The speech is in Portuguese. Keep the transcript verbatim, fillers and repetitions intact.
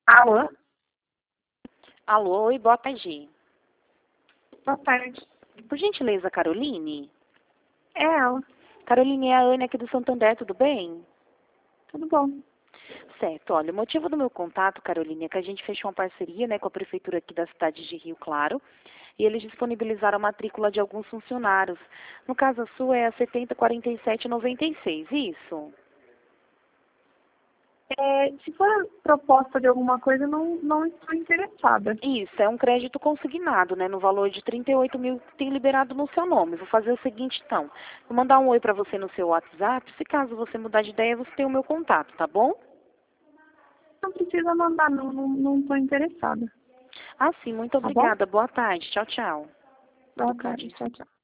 Alô? Alô, oi, boa tarde. Boa tarde. Por gentileza, Caroline? É ela. Caroline, é a Ana aqui do Santander, tudo bem? Tudo bom? Certo, olha, o motivo do meu contato, Caroline, é que a gente fechou uma parceria, né, com a prefeitura aqui da cidade de Rio Claro, e eles disponibilizaram a matrícula de alguns funcionários. No caso, a sua é a setenta quarenta e sete noventa e seis, isso? É, se for proposta de alguma coisa, não, não estou interessada. Isso, é um crédito consignado, né, no valor de trinta e oito mil que tem liberado no seu nome. Vou fazer o seguinte, então, vou mandar um oi para você no seu WhatsApp, se caso você mudar de ideia, você tem o meu contato, tá bom? Não precisa mandar, não. Não estou interessada. Ah, sim, muito Tá bom? obrigada. Boa tarde. Tchau, tchau. Boa tarde. Educadíssimo. Tchau, tchau.